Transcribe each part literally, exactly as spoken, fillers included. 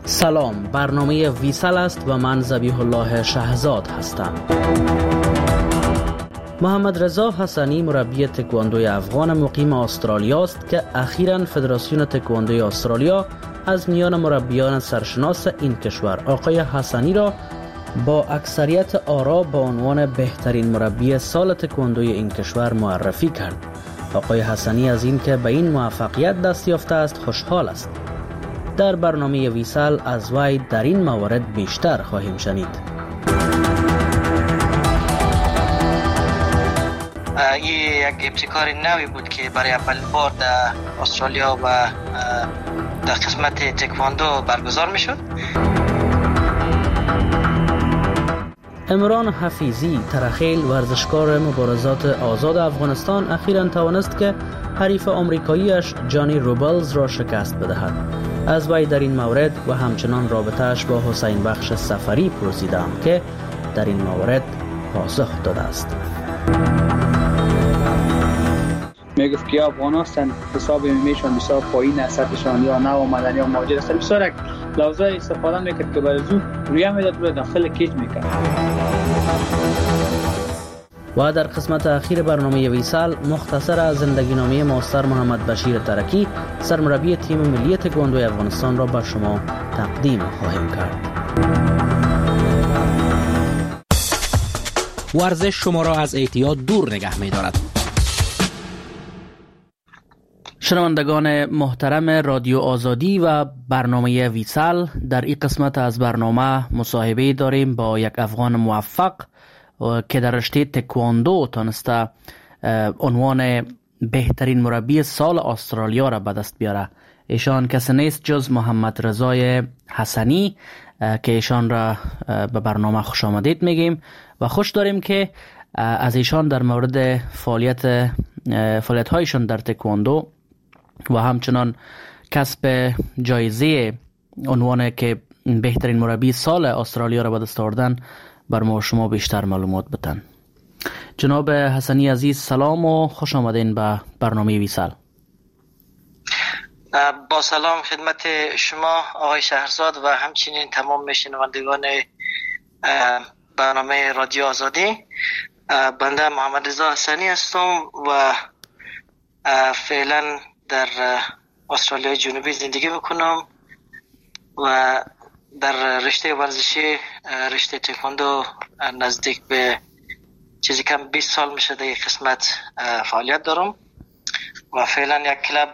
سلام، برنامه ویسال است و من ذبیح الله شهزاد هستم. محمد رضا حسنی مربی تکواندوی افغان مقیم استرالیا است که اخیراً فدراسیون تکواندوی استرالیا از میان مربیان سرشناس این کشور آقای حسنی را با اکثریت آرا با عنوان بهترین مربی سال تکواندوی این کشور معرفی کرد. آقای حسنی از این که به این موفقیت دست یافته است خوشحال است. در برنامه ویسال از وی در این موارد بیشتر خواهیم شنید. این یک ابتکار نوی بود که برای اولین بار در استرالیا و در قسمت تکواندو برگزار می شد. عمران حفیظی ترخیل ورزشکار مبارزات آزاد افغانستان اخیراً توانست که حریف آمریکاییش جانی روبلز را شکست بدهد. از وی در این مورد و همچنان رابطه‌اش با حسین بخش سفری پرسیدم که در این مورد پاسخ داده است. میگفت که افغان هستند، حساب میشون بسیار پایین است، سطحشان یا نو آمدن یا مهاجر است. بسیار یک لحظه استفاده میکرد که برای زو رویه میداد و داخل کیج میکرد. و در قسمت اخیر برنامه ویسال مختصر از زندگی نامه ماستر محمد بشیر ترکی سرمربی تیم ملی تکواندوی افغانستان را بر شما تقدیم خواهیم کرد. ورزش شما را از اعتیاد دور نگه می‌دارد. شنوندگان محترم رادیو آزادی و برنامه ویسال، در این قسمت از برنامه مصاحبه داریم با یک افغان موفق که در رشته تکواندو تانسته عنوان بهترین مربی سال استرالیا را به دست بیاره. ایشان کسی نیست جز محمد رضا حسنی که ایشان را به برنامه خوش آمدید میگیم و خوش داریم که از ایشان در مورد فعالیت فعالیت هایشان در تکواندو و همچنان کسب جایزه عنوان که بهترین مربی سال استرالیا را به دست آوردن بر ما شما بیشتر معلومات بدن. جناب حسنی عزیز سلام و خوش آمدین به برنامه ویسال. با سلام خدمت شما آقای شهرزاد و همچنین تمام شنوندگان برنامه رادیو آزادی. بنده محمد رضا حسنی هستم و فعلا در استرالیا جنوبی زندگی میکنم و در رشته ورزشی رشته تکواندو نزدیک به چیزی کم بیست سال میشه در یک قسمت فعالیت دارم و فعلا یک کلب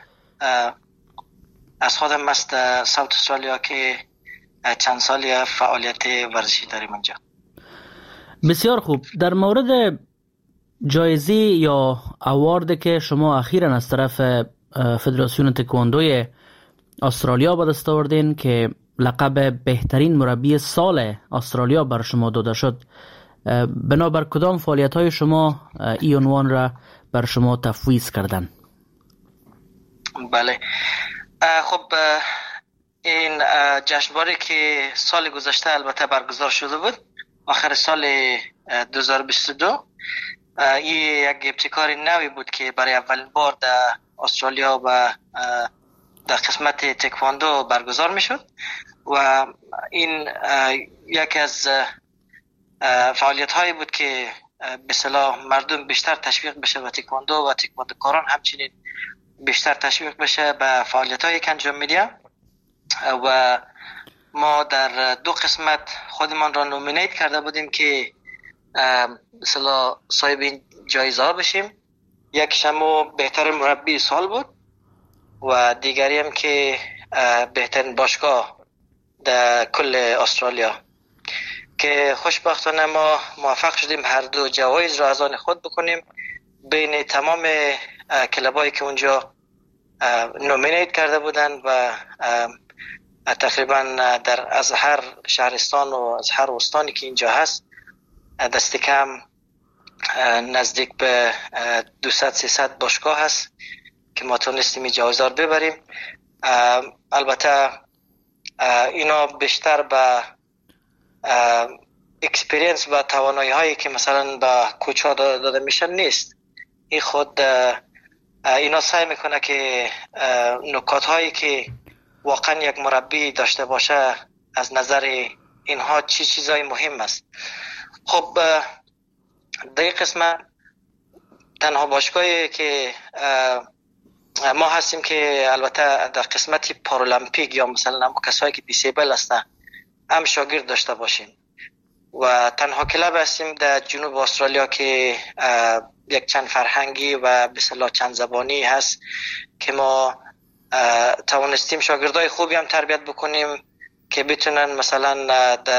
از خودم است ساوت استرالیا که چند سالی فعالیت ورزشی داریم اونجا. بسیار خوب. در مورد جایزه یا اوارد که شما اخیراً از طرف فدراسیون تکواندوی استرالیا به دست آوردین که لقب بهترین مربی سال استرالیا بر شما داده شد، بنابر کدام فعالیت‌های شما این عنوان را بر شما تفویض کردن؟ بله، خب این جشنواره که سال گذشته البته برگزار شده بود آخر سال دو هزار و بیست و دو، این یک ابتکار نوی بود که برای اولین بار در استرالیا و در قسمت تکواندو برگزار می شد و این یکی از فعالیت هایی بود که به اصطلاح مردم بیشتر تشویق بشه و تکواندو و تکواندوکاران همچنین بیشتر تشویق بشه به فعالیت هایی که انجام میدیم و ما در دو قسمت خودمان را نومینیت کرده بودیم که به اصطلاح صاحب این جایزه ها بشیم. یک شما بهتر مربی سال بود و دیگری هم که بهترین باشگاه در کل استرالیا که خوشبختانه ما موفق شدیم هر دو جوایز را از آن خود بکنیم بین تمام کلبایی که اونجا نومینیت کرده بودن و تقریبا در از هر شهرستان و از هر استانی که اینجا هست دست کم نزدیک به دویست سیصد باشگاه هست که ما تونستیم این جایزه رو ببریم. البته اینا بیشتر به اکسپریانس و توانایی هایی که مثلا به کوچ ها داده میشن نیست. این خود اینا سعی میکنه که نکات هایی که واقعا یک مربی داشته باشه از نظر اینها چی چیزای مهم است. خب در این قسمت تنها باشگاهی که ما هستیم که البته در قسمت پارالمپیک یا مثلا هم کسایی که دیسیبل هستن هم شاگرد داشته باشیم و تنها کلاب هستیم در جنوب استرالیا که یک چند فرهنگی و به اصطلاح چند زبانی هست که ما توانستیم شاگردای خوبی هم تربیت بکنیم که بتونن مثلا در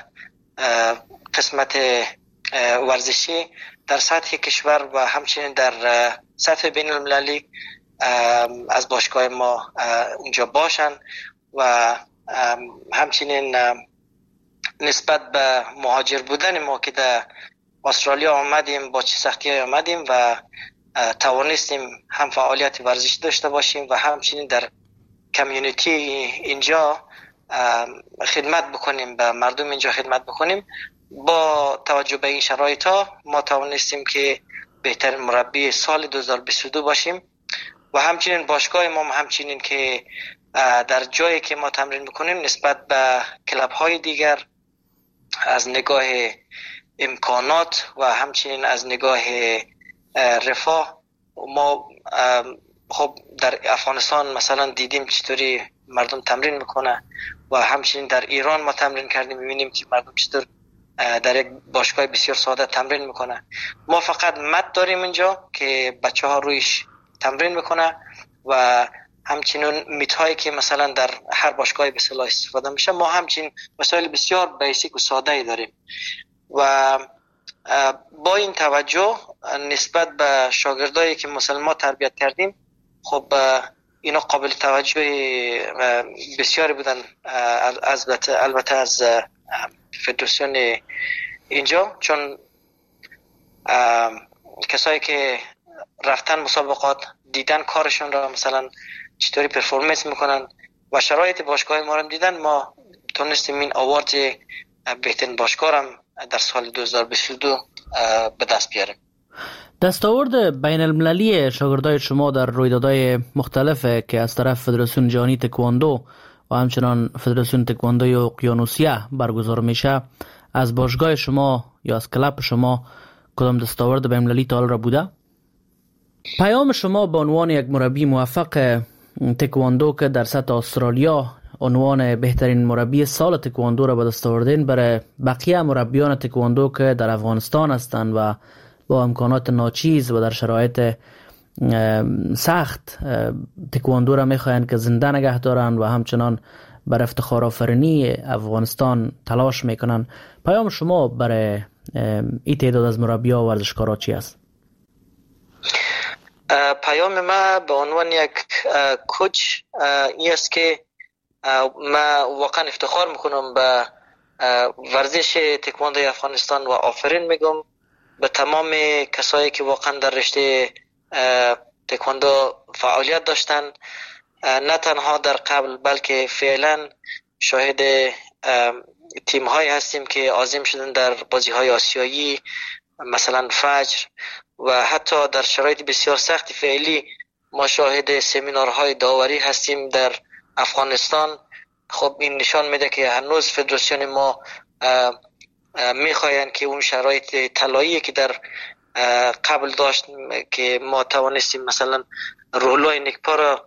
قسمت ورزشی در سطح کشور و همچنین در سطح بین المللی از باشگاه ما اونجا باشن و همچنین نسبت به مهاجر بودن ما که در استرالیا آمدیم با چه سختی‌های آمدیم و توانستیم هم فعالیت ورزشی داشته باشیم و همچنین در کمیونیتی اینجا خدمت بکنیم، به مردم اینجا خدمت بکنیم. با توجه به این شرایط ها ما توانستیم که بهترین مربی سال دو هزار و بیست و دو باشیم و همچنین باشگاه ما همچنین که در جایی که ما تمرین میکنیم نسبت به کلاب های دیگر از نگاه امکانات و همچنین از نگاه رفاه ما خب در افغانستان مثلا دیدیم چطوری مردم تمرین میکنه و همچنین در ایران ما تمرین کردیم میبینیم که مردم چطور در یک باشگاه بسیار ساده تمرین میکنه. ما فقط مت داریم اینجا که بچه ها رویش تمرین میکنه و همچنین میت هایی که مثلا در هر باشگاه به اصطلاح استفاده میشه ما همچنین مسائل بسیار بیسیک و ساده ای داریم و با این توجه نسبت به شاگردایی که مثلا ما تربیت کردیم خب اینا قابل توجه بسیاری بودن از البته از فدراسیون اینجا، چون کسایی که رفتن مسابقات دیدن کارشون را مثلا چطوری پرفورمنس میکنن و شرایط باشگاه ما رو دیدن، ما تونستیم این آوارد بهترین باشگاه هم در سال دو هزار و بیست و دو به دست بیاریم. دستاورد بین المللی شاگردای شما در رویدادهای مختلف که از طرف فدراسیون جهانی تکواندو و همچنان فدراسیون تکواندوی اقیانوسیه برگزار میشه، از باشگاه شما یا از کلاب شما کدام دستاورد بین المللی تا حال را بوده؟ پیام شما به عنوان یک مربی موفق تکواندو که در سطح استرالیا عنوان بهترین مربی سال تکواندو را به دست آوردین، برای بقیه مربیان تکواندو که در افغانستان هستند و با امکانات ناچیز و در شرایط سخت تکواندو را میخواهند که زنده نگه دارن و همچنان بر افتخار آفرینی افغانستان تلاش میکنن، پیام شما برای این تعداد از مربی‌ها و ورزشکارا چی است؟ پیام ما به عنوان یک کوچ این است که ما واقعا افتخار میکنم به ورزش تکواندوی افغانستان و آفرین میگم به تمام کسایی که واقعا در رشته تکواندو فعالیت داشتن، نه تنها در قبل بلکه فعلا شاهد تیم های هستیم که عازم شدن در بازی های آسیایی مثلا فجر و حتی در شرایط بسیار سخت فعلی ما شاهد سمینارهای داوری هستیم در افغانستان. خب این نشان میده که هنوز فدراسیون ما میخواین که اون شرایط طلایی که در قبل داشت که ما توانستیم مثلا روح‌الله نکپا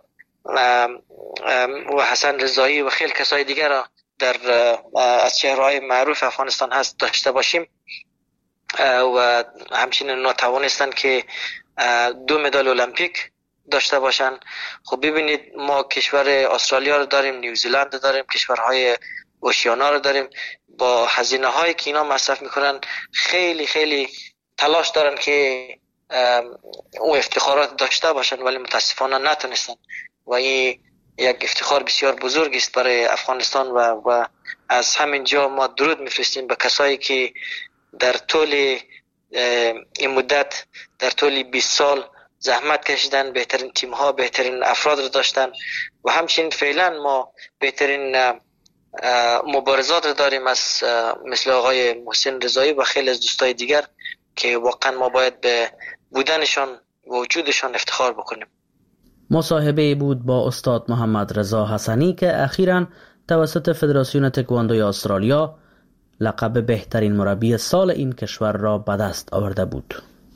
و حسن رضایی و خیلی کسای دیگر را در از چهره‌های معروف افغانستان هست داشته باشیم و همچنین ناتوانستن که دو مدال المپیک داشته باشن. خب ببینید ما کشور استرالیا رو داریم، نیوزیلند رو داریم، کشورهای اوشیانا رو داریم، با هزینه هایی که اینا مصرف میکنن خیلی خیلی تلاش دارن که او افتخارات داشته باشن ولی متاسفانه نتونستن و این یک افتخار بسیار بزرگ است برای افغانستان و, و از همین جا ما درود میفرستیم به کسایی که در طول این مدت در طول بیست سال زحمت کشیدن، بهترین تیم ها بهترین افراد رو داشتن و همچنین فعلا ما بهترین مبارزات رو داریم از مثل آقای محسن رضایی و خیلی از دوستای دیگر که واقعا ما باید به بودنشان و وجودشان افتخار بکنیم. مصاحبه بود با استاد محمد رضا حسنی که اخیراً توسط فدراسیون تکواندوی استرالیا لقب بهترین مربی سال این کشور را به دست آورده بود.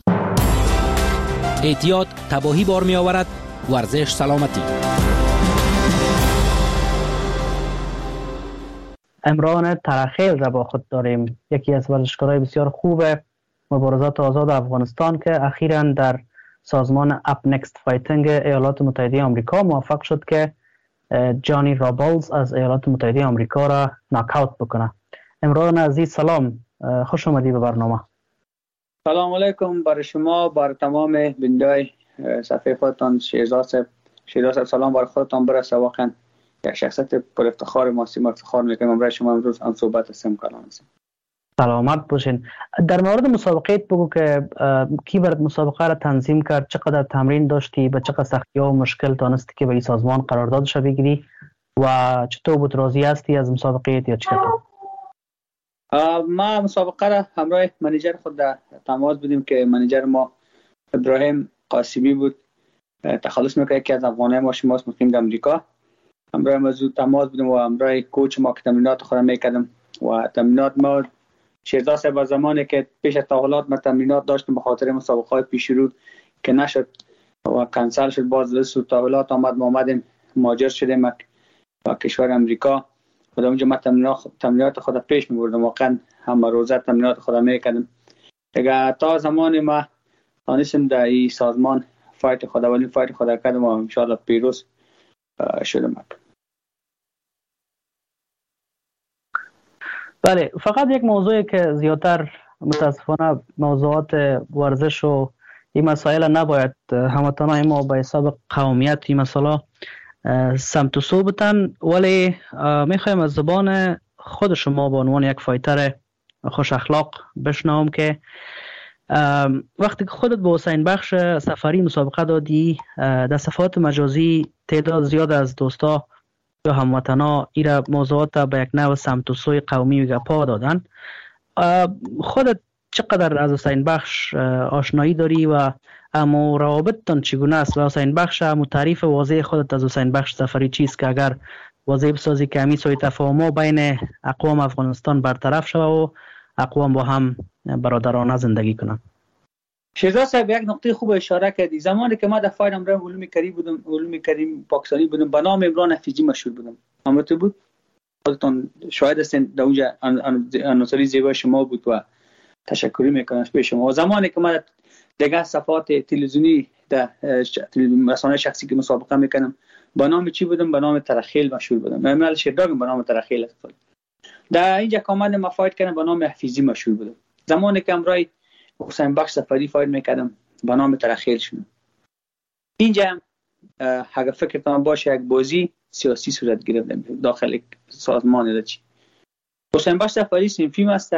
اعتیاد تباهی بار می آورد، ورزش سلامتی. عمران ترخیل را با خود داریم، یکی از ورزشکارای بسیار خوب مبارزات آزاد افغانستان که اخیراً در سازمان اپ نکست فایتینگ ایالات متحده آمریکا موفق شد که جانی رابلز از ایالات متحده آمریکا را ناکاوت بکنه. عمران عزیز سلام، خوش آمدی به برنامه. سلام علیکم برای شما، برای تمام بینندگان صفحه خودتان. شیرزاد صاحب شیرزاد سلام برای خودتان برسه. واقعا یک شخصیت پر افتخار ما سیم افتخار میکنم برای شما امروز هم صحبت هستم. کلام هستم. سلامت باشین. در مورد مسابقه بگو که کی برات مسابقه را تنظیم کرد، چقدر تمرین داشتی، به چقدر سختی ها و مشکل تانستی که به این سازمان قراردادش بگیری و چطور بود، راضی هستی از مسابقه یا چطور؟ ما مسابقه را همراه منیجر خود در تماس بودیم که منیجر ما ابراهیم قاسمی بود، تخلص میکنه که از افغانای ما شماست مقیم در امریکا. همراه موضوع تماس بودیم و همراه کوچ ما که تمرینات خودم میکردم و تمرینات ما شیرزاد صاحب زمانی که پیش از تحولات ما تمرینات داشتیم به خاطر مسابقات پیش رو که نشد و کنسل شد، باز رسو تحولات آمد ما آمدیم مهاجر شدیم با کشور امریکا و در اونجا ما تمرینات تمرینات خود پیش می‌بردم، واقعا هم روزه تمرینات خود میکردم دیگه تا زمانی ما تانستیم در این سازمان فایت خود ولی فایت خود کردم و ان شاء الله پیروز شدم. بله، فقط یک موضوعی که زیادتر متاسفانه موضوعات ورزش و این مسائل نباید هموطنای ما به حساب قومیت این مسئله سمت و سو بتن، ولی میخوایم از زبان خود شما به عنوان یک فایتر خوش اخلاق بشنوم که وقتی که خودت به حسین بخش سفری مسابقه دادی در صفحات مجازی تعداد زیاد از دوستا یا هموطنا ایرا موضوعات به یک نوع سمت و سوی قومی و گپا دادن. خودت چقدر از حسین بخش آشنایی داری و اما روابطتان چگونه است و حسین بخش هم تعریف واضح خودت از حسین بخش سفری چیست که اگر واضح بسازی که همی سوی تفاهم بین اقوام افغانستان برطرف شود و اقوام با هم برادرانه زندگی کنند. شیرزاد صاحب یک نقطه خوب اشاره کردی. زمانی که ما در فایل امران علوم کریم بودم، علوم کریم پاکستانی بودم، به نام عمران حفیظی مشهور بودم. همت بود؟ خودتون شاهد هستین در اونجا عناصری زیبا شما بود و تشکری میکنم به شما. زمانی که ما دیگه صفحات تلویزیونی در رسانه شخصی که مسابقه میکنم به نام چی بودم؟ به نام ترخیل مشهور بودم. من شیرداغم به نام ترخیل است. در اینجا کامل ما فایت کردم به نام حفیظی مشهور بودم. زمانی که امرای حسین بخش سفری فایل میکردم به نام ترخیل شدم. اینجا اگر فکرتان باشه یک بازی سیاسی صورت گرفت داخل سازمان داشت. حسین بخش سفری سنفیم است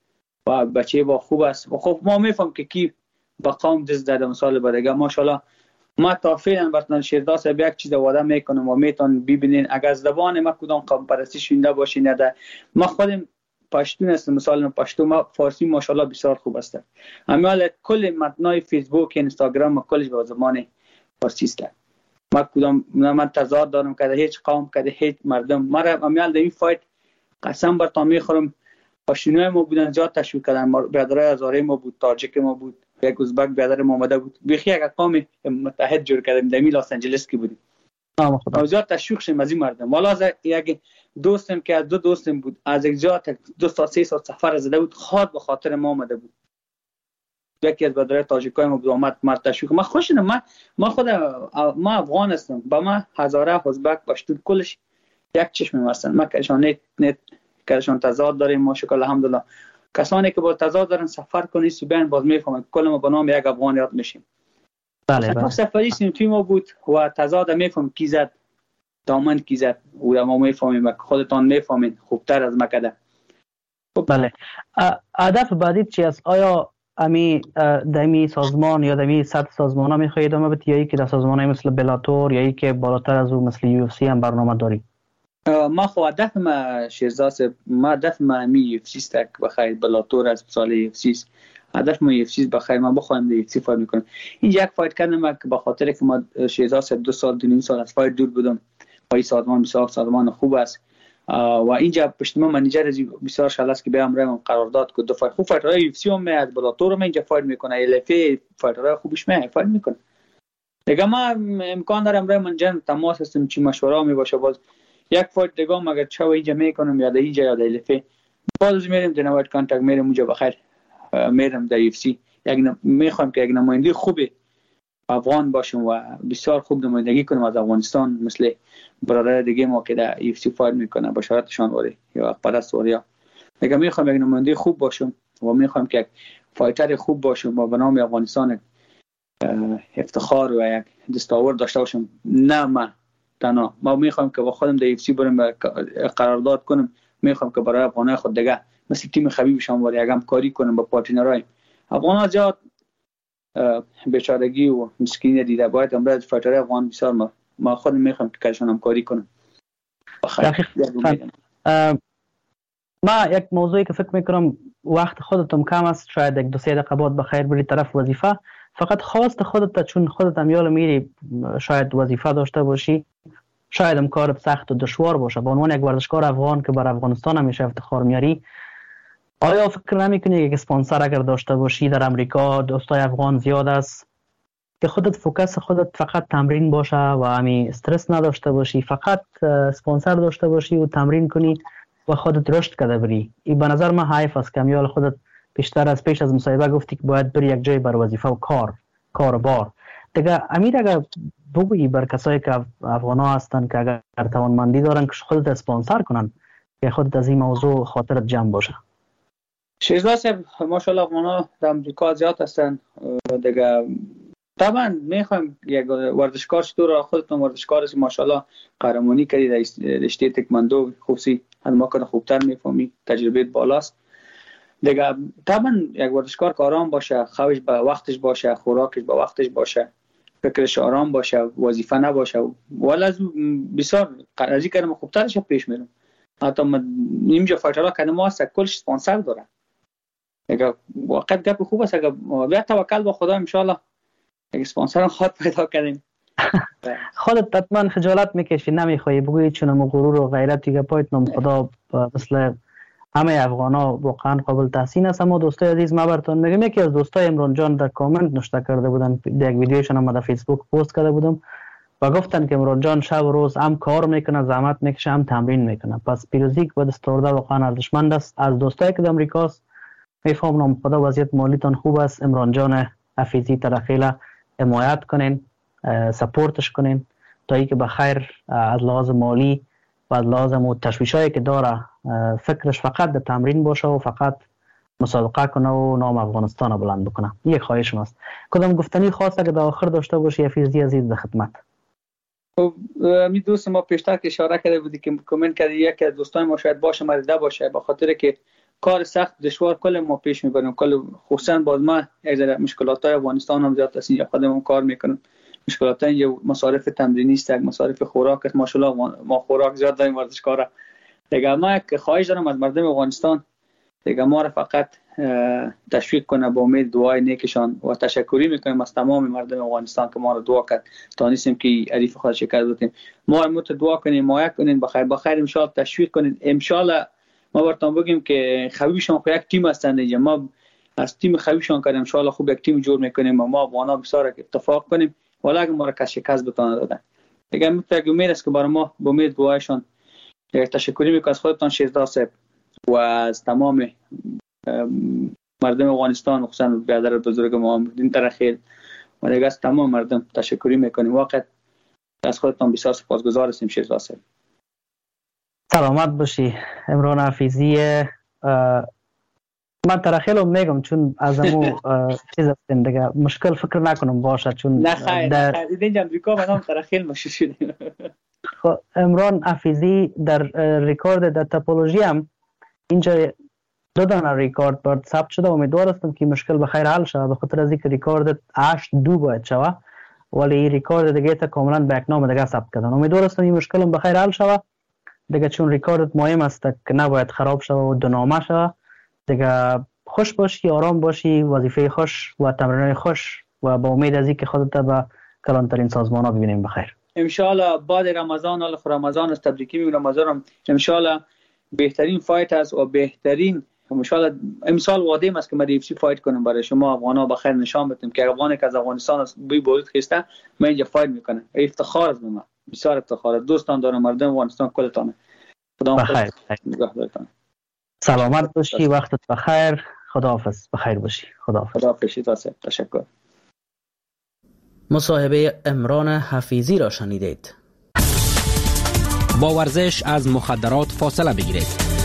و بچه با خوب است و خب ما میفهم که کی با قوم دست داده مثال بدگه. ماشاءالله ما تا فعلا براتون شیرزاد صاحب یک چیز وعده میکنم و میتون ببینین اگر از زبان ما کدام قوم پرستی شونده باشین نه ما خودم پشتون هستم، مثلا پشتو ما فارسی ماشاءالله بسیار خوب است. امیال کل متنای فیسبوک اینستاگرام کلش به زبان فارسی است. ما کدام من تضاد دارم که هیچ قوم که هیچ مردم مرا امیال در این فایت قسم بر تا میخورم پشتونای ما بودن زیاد تشویق کردن. برادرای هزاره ما بود، تاجیک ما بود، یک ازبک برادر ما اومده بود، بیخی یک قوم متحد جور کردیم در لس آنجلس کی بودیم. نام خدا زیاد تشویق شدیم از این مردم. والا از یک دوستم که دو دوستم بود از یک جا دو تا سه ساعت سفر زده بود خاط به خاطر ما اومده بود. یکی از برادرای تاجیکای ما بود اومد مرد تشویق. ما خوشم ما ما خود ما افغان هستم، با ما هزاره ازبک پشتون کلش یک چشم هستن. ما کشان نه نه کشان تضاد داریم ماشاءالله الحمدلله. کسانی که با تضاد دارن سفر کنی سبن باز میفهمن کل ما به نام یک افغان یاد میشیم. بله بله. سفری سنتی ما بود و تضاد میفهم کی زد دامن کی زد و ما میفهمیم خودتان میفهمین خوبتر از ما کده. بله. هدف بعدی چی است؟ آیا امی دمی سازمان یا دمی سطح سازمان ها میخواهید ادامه بدید یا ای که در سازمان های مثل بلاتور یا ای که بالاتر از او مثل یو اف سی هم برنامه داری؟ ما خو هدف ما شیرزاد ما هدف ما می یو اف سی است که بخیر بلاتور از سال یو اف سی هدف ما یک چیز بخیر ما بخوایم در یک فایت میکنم. این یک فایت کردم که به خاطر که ما شهزاد صاحب دو سال دو نیم سال از فایت دور بودم. پای سازمان بسیار سازمان خوب است و اینجا پشت ما منیجر بسیار شاله است که به امر قرارداد که دو فایت خوب فایت های یو اف سی هم از بلاتور هم اینجا فایت میکنه، ال اف ای فایت های خوبش می فایت میکنه. دیگه ما امکان دارم برای من جن تماس هستم چی مشوره می باشه باز یک فایت دیگه مگر چه اینجا میکنم یا اینجا یا ال اف ای باز میرم در نوایت کانتاکت میرم اونجا بخیر میرم در یو اف سی. یک میخوام که یک نماینده خوبه افغان باشم و بسیار خوب نمایندگی کنم از افغانستان مثل برادر دیگه ما که در یو اف سی فایت میکنه بشارتشان واره یا اقبالست واره. دیگه میخوام یک نماینده خوب باشم و میخوام که یک فایتر خوب باشم و به نام افغانستان افتخار و یک دستاورد داشته باشم. نه من تنها ما میخوام که با خودم در یو اف سی برم قرارداد کنم. میخوام که برای افغانای خود دیگه مثل تیم خبیبشان واره یک همکاری کنم با پارتنرای افغان. زیاد بیچارگی و مسکینی دیده باید امروز فایتر افغان بسیار ما ما خودم میخوام که کارشون همکاری کنم. ما یک موضوعی که فکر میکنم وقت خودتون کم است، شاید یک دو سه دقیقه بعد بخیر بری طرف وظیفه. فقط خواست خودت چون خودت هم یال میری شاید وظیفه داشته باشی، شاید هم کار سخت و دشوار باشه. به عنوان یک ورزشکار افغان که بر افغانستان همیشه افتخار میاری، آیا فکر نمیکنی یک اسپانسر اگر داشته باشی در امریکا دوستای افغان زیاد است که خودت فوکس خودت فقط تمرین باشه و همی استرس نداشته باشی، فقط اسپانسر داشته باشی و تمرین کنی و خودت رشد کرده بری؟ این به نظر من حیف است که میال خودت بیشتر از پیش از مصاحبه گفتی که باید بری یک جای بر وظیفه و کار کار بار دیگه. امیر اگر بگویی بر کسایی که افغانا هستن که اگر توانمندی دارن که خودت اسپانسر کنن که خودت از این موضوع خاطرت جمع باشه. شهزاد صاحب ماشاءالله افغانا در امریکا زیاد هستن دیگه. طبعا میخوام یک ورزشکار چطور خودتون ورزشکار هستی ماشاءالله قهرمانی کردی در رشته تکواندو خوبسی از ما کنه خوبتر میفهمی تجربه بالاست دیگه. طبعا یک ورزشکار که آرام باشه، خوابش به وقتش باشه، خوراکش به وقتش باشه، فکرش آرام باشه، وظیفه نباشه ولی از بسیار قرضی کردم خوبترش پیش میرم. حتی من اینجا فایترها که ما هست کلش اسپانسر داره دیگه. واقعا گپ خوب است اگه بیا توکل به خدا ان شاء الله یک اسپانسر خود پیدا کنیم. خودت حتما خجالت میکشی نمیخوای بگویی چون مو غرور و غیرت دیگه پایت نام خدا مثل همه افغانا واقعا قابل تحسین است. اما دوستای عزیز ما براتون میگم یکی از دوستای عمران جان در کامنت نوشته کرده بودن در یک ویدیوشون هم در فیسبوک پست کرده بودم و گفتن که عمران جان شب و روز هم کار میکنه، زحمت میکشه، هم تمرین میکنه. پس پیروزی و دستورده واقعا ارزشمند است. از دوستایی که در امریکاست میفهم نام خدا وضعیت مالیتان خوب است. عمران جان حفیظی ترخیله حمایت کنین، سپورتش کنین تا اینکه بخیر از لحاظ مالی و از لحاظ تشویشایی که داره فکرش فقط در تمرین باشه و فقط مسابقه کنه و نام افغانستان بلند بکنه. یک خواهش ماست. کدام گفتنی خاصه که در آخر داشته باشی حفیظی عزیز در خدمت؟ می دوست ما پیشتر که اشاره کرده بودی که کامنت کردی یکی از دوستان ما شاید باشه مریضه باشه به خاطر که کار سخت دشوار کل ما پیش میبریم. کل خصوصا باز ما یک ذره مشکلاتای افغانستان هم زیاد است. خودمون کار میکنیم مشکلاتای یه مصارف تمرینی است، یک مصارف خوراک است. ماشاءالله ما خوراک زیاد داریم ورزشکارا دیگه. ما یک خواهش دارم از مردم افغانستان دیگه ما را فقط تشویق کنه با امید دعای نیکشان و تشکری میکنیم از تمام مردم افغانستان که ما را دعا کرد تا نیستیم که حریف خود شکست بدیم. ما رو دعا کنیم، مایه کنین بخیر بخیر ان شاء الله تشویق کنین. ان شاء الله ما براتون بگیم که خبیبشان خو یک تیم هستند دیگه. ما از تیم خبیبشان کردیم ان شاء الله خوب یک تیم جور میکنیم و ما افغانا بسیار اتفاق کنیم ولی اگه ما را کس شکست بتونه دادن دیگه. متوجه امید است که برای ما با امید دعایشان تشکری میکنم از خودتان شهزاد صاحب و از تمام مردم افغانستان خصوصا برادر بزرگ ما دین ترخیل و دیگه از تمام مردم تشکری میکنیم. واقعا از خودتان بسیار سپاسگزار هستیم شهزاد صاحب. سلامت باشی عمران حفیظی. من ترخیل میگم چون از امو چیز هستیم دیگه مشکل فکر نکنم باشه چون نه خیر در اینجا امریکا من هم ترخیل مشهور شدیم. عمران حفیظی در ریکورد در توپولوژی هم اینجا دو دانه ریکورد برد ثبت شده. امیدوار هستم که مشکل بخیر حل شود به خاطر از اینکه ریکورد هشت دو باید شود ولی این ریکورد دیگه تا کاملا به یک نام دیگه ثبت کردن. امیدوار هستم این مشکل بخیر حل شود دیگه چون ریکورد مهم است که نباید خراب شود و دو نامه شود دیگه. خوش باشی، آرام باشی، وظیفه خوش و تمرین خوش و با امید از اینکه خودت به کلانترین سازمان ها ببینیم بخیر. انشالله بعد رمضان، الله رمضان است، تبریکی میگم رمضان هم انشالله بهترین فایت است و بهترین انشالله امسال وعده است که من دیفسی فایت کنم برای شما افغانا بخیر نشان بدم که افغانی که از افغانستان است بی بود خسته من اینجا فایت میکنم. افتخار است به من، بسیار افتخار است. دوستان دارم، مردم افغانستان کلتان خدا بخیر نگهدارتان. سلامت باشی، وقتت بخیر، خداحافظ، بخیر باشی، خداحافظ. خداحافظ، تشکر. مصاحبه عمران حفیظی را شنیدید. با ورزش از مخدرات فاصله بگیرید.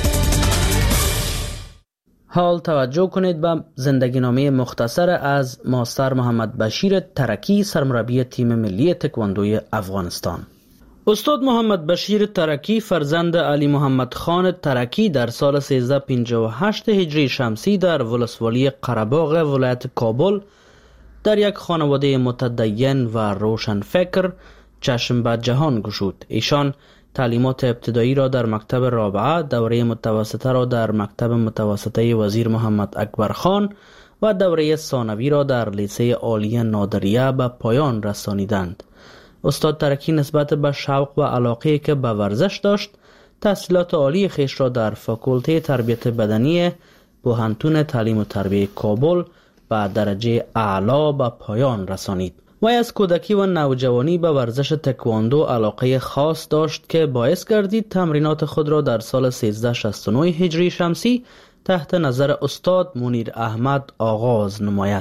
حال توجه کنید به زندگی نامه مختصر از ماستر محمد بشیر ترکی، سرمربی تیم ملی تکواندوی افغانستان. استاد محمد بشیر ترکی فرزند علی محمد خان ترکی در سال سیزده پنجاه و هشت هجری شمسی در ولسوالی قره‌باغ ولایت کابل در یک خانواده متدین و روشنفکر چشم به جهان گشود. ایشان تعلیمات ابتدایی را در مکتب رابعه، دوره متوسطه را در مکتب متوسطه وزیر محمد اکبر خان و دوره ثانوی را در لیسه عالی نادریه به پایان رسانیدند. استاد ترکی نسبت به شوق و علاقه که به ورزش داشت، تحصیلات عالی خیش را در فاکولته تربیت بدنی پوهنتون تعلیم و تربیت کابل به درجه اعلا به پایان رسانید. وی از کودکی و نوجوانی به ورزش تکواندو علاقه خاص داشت که باعث گردید تمرینات خود را در سال سیزده شصت و نه هجری شمسی تحت نظر استاد منیر احمد آغاز نماید.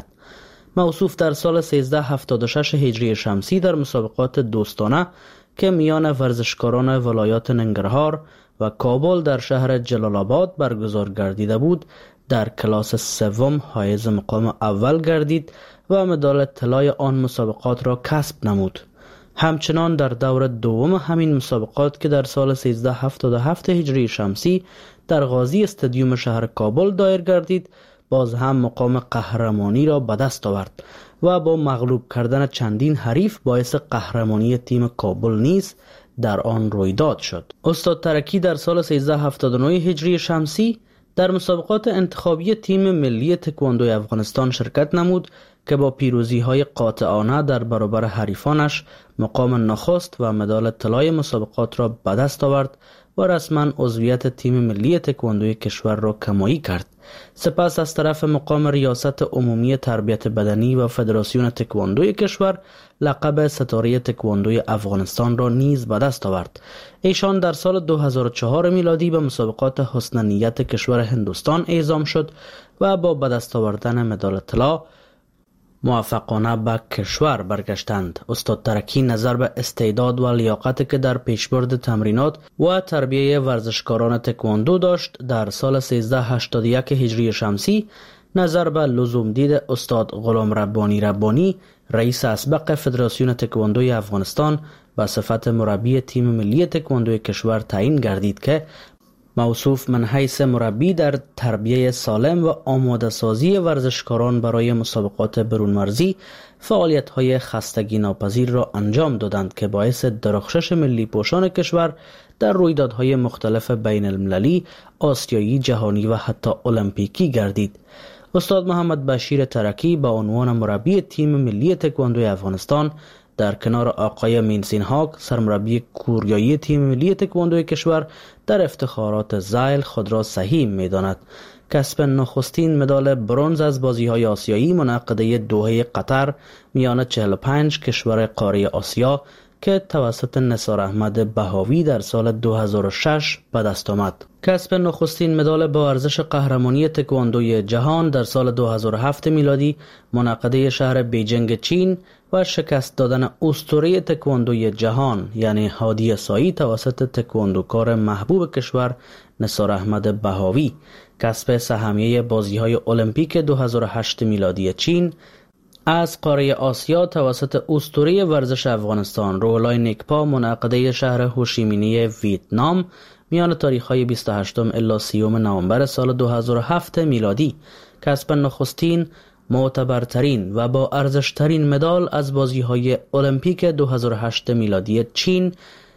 موصوف در سال سیزده هفتاد و شش هجری شمسی در مسابقات دوستانه که میان ورزشکاران ولایات ننگرهار و کابل در شهر جلال آباد برگزار گردیده بود، در کلاس سوم حایز مقام اول گردید و مدال طلای آن مسابقات را کسب نمود. همچنان در دور دوم همین مسابقات که در سال سیزده هفتاد و هفت هجری شمسی در غازی استادیوم شهر کابل دایر گردید، باز هم مقام قهرمانی را به دست آورد و با مغلوب کردن چندین حریف باعث قهرمانی تیم کابل نیز در آن رویداد شد. استاد ترکی در سال سیزده هفتاد و نه هجری شمسی در مسابقات انتخابی تیم ملی تکواندوی افغانستان شرکت نمود که با پیروزی های قاطعانه در برابر حریفانش مقام نخست و مدال طلای مسابقات را به دست آورد و رسما عضویت تیم ملی تکواندوی کشور را کمایی کرد. سپس از طرف مقام ریاست عمومی تربیت بدنی و فدراسیون تکواندوی کشور لقب ستاره تکواندوی افغانستان را نیز به دست آورد. ایشان در سال دو هزار و چهار میلادی به مسابقات حسن نیت کشور هندوستان اعزام شد و با به دست آوردن مدال طلا موفقانه به کشور برگشتند. استاد ترکی نظر به استعداد و لیاقت که در پیشبرد تمرینات و تربیه ورزشکاران تکواندو داشت، در سال سیزده هشتاد و یک هجری شمسی نظر به لزوم دید استاد غلام ربانی ربانی، رئیس اسبق فدراسیون تکواندوی افغانستان، به صفت مربی تیم ملی تکواندوی کشور تعیین گردید که موصوف من حیث مربی در تربیه سالم و آماده سازی ورزشکاران برای مسابقات برون مرزی فعالیت‌های خستگی ناپذیر را انجام دادند که باعث درخشش ملی پوشان کشور در رویدادهای مختلف بین المللی، آسیایی، جهانی و حتی المپیکی گردید. استاد محمد بشیر ترکی با عنوان مربی تیم ملی تکواندوی افغانستان در کنار آقای مینسین هاک، سرمربی کوریایی تیم ملی تکواندوی کشور، در افتخارات زایل خود را سهیم می‌داند. کسب نخستین مدال برنز از بازی‌های آسیایی منعقده دوحه قطر میان چهل و پنج کشور قاره آسیا که توسط نثار احمد بهاوی در سال دو هزار و شش به دست آمد. کسب نخستین مدال با ارزش قهرمانی تکواندوی جهان در سال دو هزار و هفت میلادی منعقده شهر بیجینگ چین و شکست دادن اسطوره تکواندوی جهان یعنی هادی سایی توسط تکواندوکار محبوب کشور نثار احمد بهاوی. کسب سهمیه بازی‌های المپیک دو هزار و هشت میلادی چین از قاره آسیا توسط اسطوره ورزش افغانستان رولای نیکپا منعقده شهر هوشیمینی ویتنام میان تاریخ‌های بیست و هشتم الی سیوم نوامبر سال دو هزار و هفت میلادی. کسب نخستین، معتبرترین و با ارزشترین مدال از بازی‌های المپیک دو هزار و هشت میلادی چین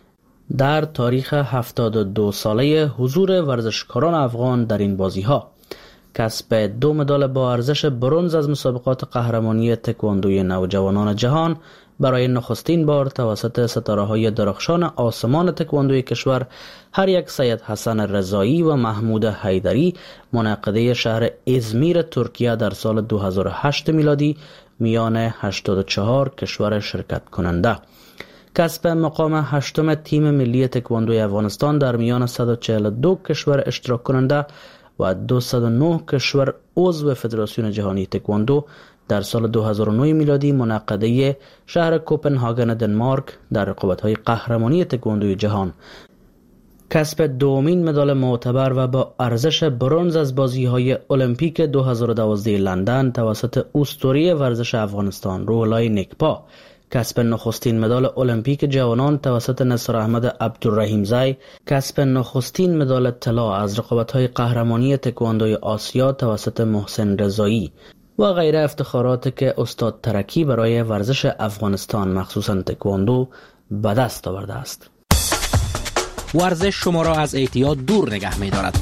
در تاریخ هفتاد و دو ساله حضور ورزشکاران افغان در این بازی‌ها. کسب دو مدال با ارزش برنز از مسابقات قهرمانی تکواندوی نوجوانان جهان برای نخستین بار توسط ستاره‌های درخشان آسمان تکواندوی کشور، هر یک سید حسن رضایی و محمود حیدری، منعقده شهر ازمیر ترکیه در سال دو هزار و هشت میلادی میان هشتاد و چهار کشور شرکت کننده. کسب مقام هشتم تیم ملی تکواندوی افغانستان در میان صد و چهل و دو کشور اشتراک کننده و دویست و نه کشور عضو فدراسیون جهانی تکواندو در سال دو هزار و نه میلادی منعقده شهر کوپنهاگن دنمارک در رقابت‌های قهرمانی تکواندوی جهان. کسب دومین مدال معتبر و با ارزش برنز از بازی‌های المپیک دو هزار و دوازده لندن توسط اسطوره ورزش افغانستان روح‌الله نیکپا، کسب نخستین مدال المپیک جوانان توسط نصر احمد عبدالرحیمزی، کسب نخستین مدال طلا از رقابت‌های قهرمانی تکواندوی آسیا توسط محسن رضایی و غیره افتخارات که استاد ترکی برای ورزش افغانستان مخصوصاً تکواندو به دست آورده است. ورزش شما را از اعتیاد دور نگه می دارد.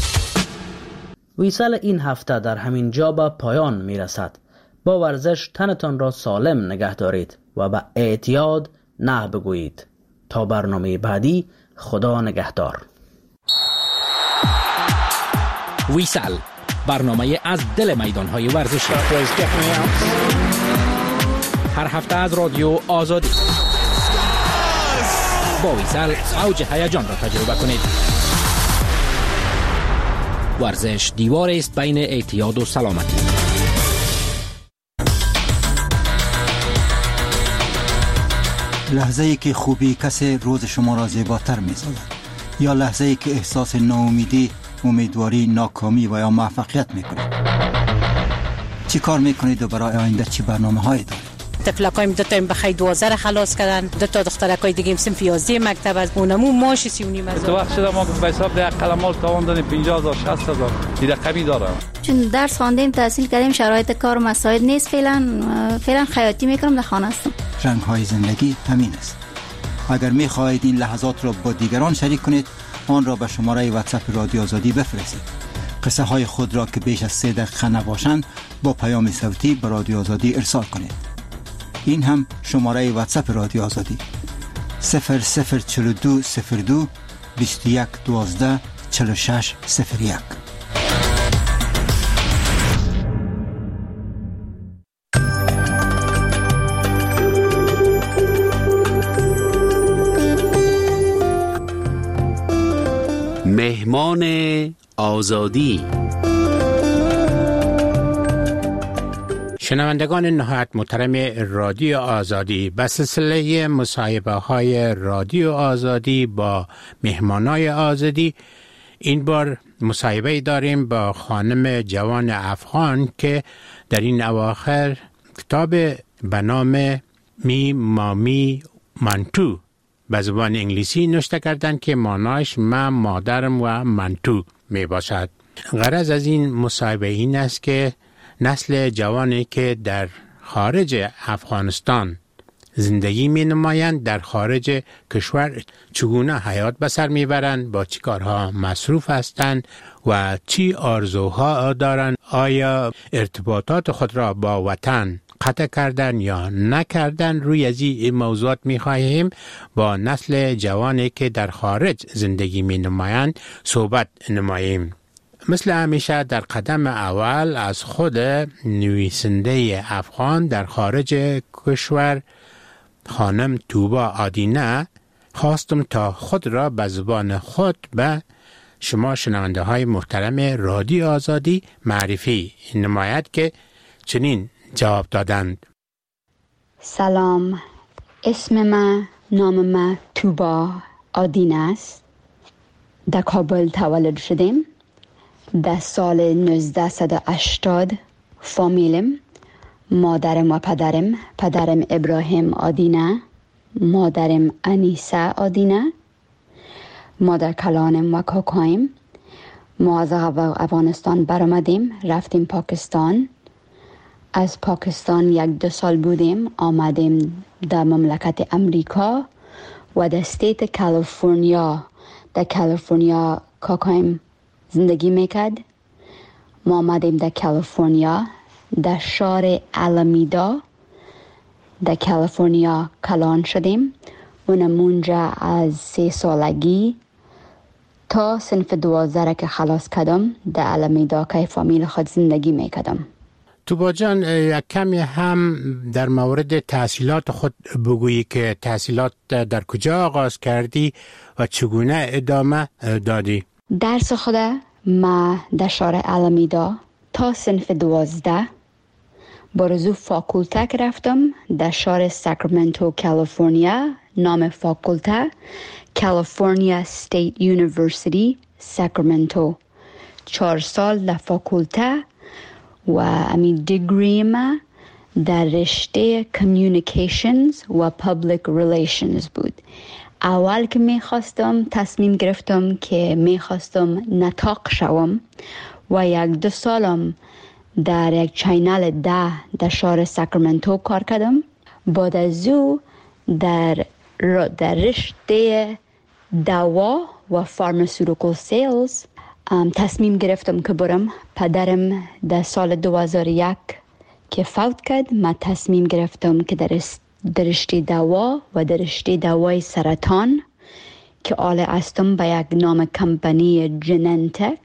ویسال این هفته در همین جا به پایان می رسد. با ورزش تنتان را سالم نگه دارید و به اعتیاد نه بگویید. تا برنامه بعدی، خدا نگهدار. ویسال، برنامه از دل میدان‌های ورزشی، هر هفته از رادیو آزادی. با ویسال اوج هیجان را تجربه کنید. ورزش دیوار است بین اعتیاد و سلامتی. لحظه ای که خوبی کسی روز شما را زیباتر می سازد، یا لحظه ای که احساس ناامیدی، امیدواری، ناکامی و یا موفقیت می کنید. چی کار می کنید و برای آینده چی برنامه هایی دارید؟ طفلکایم دو تا بخی دوازده را خلاص کردن، دو تا دخترکای دیگه هم صنف یازده مکتب از اونمو ماش سی و نیم هزار. تو وقت شده ما به حساب ده قلمال تاوان دادیم پنجاه هزار شصت هزار دیده قبی دارم. چون درس خواندیم تحصیل کردیم شرایط کار مساعد نیست، فعلا فعلا خیاطی میکنم، در خانه هستم. رنگ های زندگی همین است. اگر می خواهید این لحظات را با دیگران شریک کنید، آن را به شماره واتساپ رادیو آزادی بفرستید. قصه های خود را که بیش از سه دقیقه نباشند با پیام صوتی به رادیو آزادی ارسال کنید. این هم شماره واتساپ رادیو آزادی صفر صفر چهل و دو صفر دو بیست و یک دوازده چهل و شش صفر یک. مهمان آزادی. شنوندگان نهایت محترم رادیو آزادی، به سلسله مصاحبه های رادیو آزادی با مهمانای آزادی، این بار مصاحبه داریم با خانم جوان افغان که در این اواخر کتاب به نام می مامی منتو به زبان انگلیسی نوشته کردند که معناش من مادرم و منتو می باشد. غرض از این مصاحبه این است که نسل جوانی که در خارج افغانستان زندگی می نمایند در خارج کشور چگونه حیات به سر می برند، با چی کارها مصروف هستند و چی آرزوها دارند، آیا ارتباطات خود را با وطن قطع کردن یا نکردن. روی از این موضوعات می خواهیم با نسل جوانی که در خارج زندگی می نمایند صحبت نماییم. مثل همیشه در قدم اول از خود نویسنده افغان در خارج کشور خانم توبا آدینه خواستم تا خود را به زبان خود به شما شنونده های محترم رادیو آزادی معرفی نماید که چنین جواب دادند. سلام، اسم من نام من توبا آدینه است. در کابل تولد شدیم. در سال نوزده و هشتاد فامیلم، مادرم و پدرم، پدرم ابراهیم آدینه، مادرم انیسه آدینه، مادر کلانم و کاکایم. ما از افغانستان برآمدیم، رفتیم پاکستان. از پاکستان یک دو سال بودیم، آمدیم در مملکت امریکا و در استیت کالیفرنیا. در کالیفرنیا کاکایم زندگی میکرد. ما آمدیم در کالیفرنیا، در شهر آلامیدا در کالیفرنیا کلان شدیم. اونم اونجا از سه سالگی تا صنف دوازده که خلاص کردم در آلامیدا که فامیل خود زندگی میکردم. توبا جان، یک کمی هم در مورد تحصیلات خود بگویی که تحصیلات در کجا آغاز کردی و چگونه ادامه دادی؟ درس خود ما در شهر آلامیدا تا صنف دوازده برزو فاکولته که رفتم در شهر ساکرامنتو کالیفرنیا. نام فاکولته کالیفرنیا استیت یونیورسیتی ساکرامنتو. چهار سال در فاکولته و امی دیگری ما در رشته کمیونیکیشنز و پابلیک ریلیشنز بود. اول که می خواستم تصمیم گرفتم که می خواستم نطاق شوم و یک دو سالم در یک چینل ده در شهر ساکرامنتو کار کردم. بعد از او در در رشته دوا و فارماسیوتیکال سیلز تصمیم گرفتم که برم. پدرم در سال دو هزار و یک که فوت کرد، من تصمیم گرفتم که در در رشته دوا و در رشته دوای سرطان که آل هستم به یک نام کمپانی جننتک